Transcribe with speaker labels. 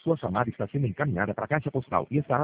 Speaker 1: Sua chamada está sendo encaminhada para a caixa postal e estará